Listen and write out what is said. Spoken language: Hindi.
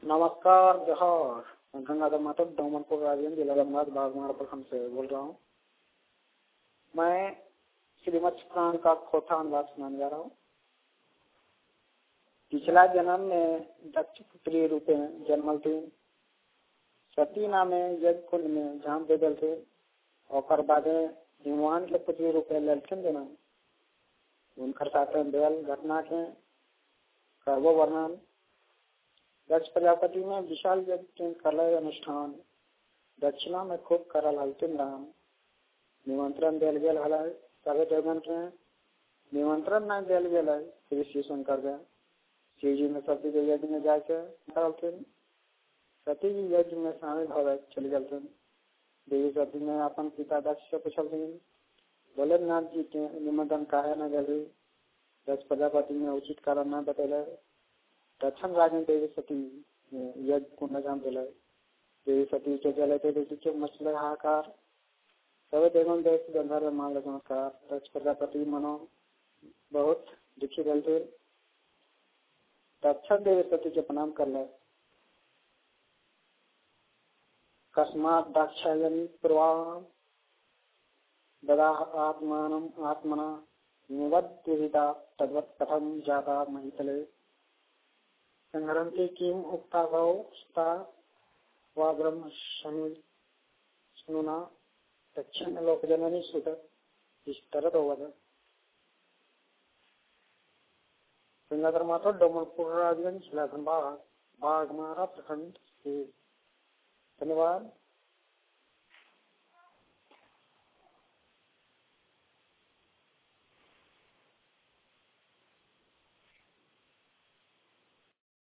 नमस्कार जोहार। मैं गंगाधर माता डोमनपुर राजगंज जिला रंगनाथ बागमारा प्रखंड से बोल रहा हूँ। मैं श्रीमद पुराण का खोथा अनुवाद सुनाने जा रहा हूँ। पिछला जन्म में दक्ष पुत्री रूपे जन्मल थी। सती नामे यज्ञ कुंड में झांप दे गल थे और बादे हिमवान के पुत्री रूपे ललचन जन्म। उनकर साथ बेल घटना के करवो वर्णन। दक्ष प्रजापति में विशाल यज्ञ के कलय अनुष्ठान दक्षिणा में खूब करल हलतिन राम। निमंत्रण दिल गेल हल सभी देवगन के निमंत्रण न दिल गेल श्री शिव शंकर के शिव जी में सती के यज्ञ में जाके करलथिन। सती जी यज्ञ में शामिल हो चली गलथिन। देवी सती ने अपन पिता दक्ष से पूछलथिन, बोले नाथ जी के निमंत्रण काहे न गली। दक्ष प्रजापति ने उचित कारण न बतेले। दक्षिण राजन देवी सती यज्ञ कुंड जाम दिलाई। देवी सती के जले के मछले हाकार सभी देवों देश गंधर्व मान चमत्कार। दक्ष प्रजापति मनो बहुत दुखी गल थे। दक्षिण देवी सती के प्रणाम कर ले। कस्मात् दाक्षायणी पूर्वा ददा आत्मानम आत्मना निवद्विहिता तद्वत् कथम जाता महितले। संहरन्ति किम उक्ता गौस्ता वा ब्रह्म शनुना दक्षिण लोक जननी सुत इष्टरत वद। गंगाधर माता डोमनपुर राजगंज जिला धनबाद बागमारा प्रखंड से। धन्यवाद।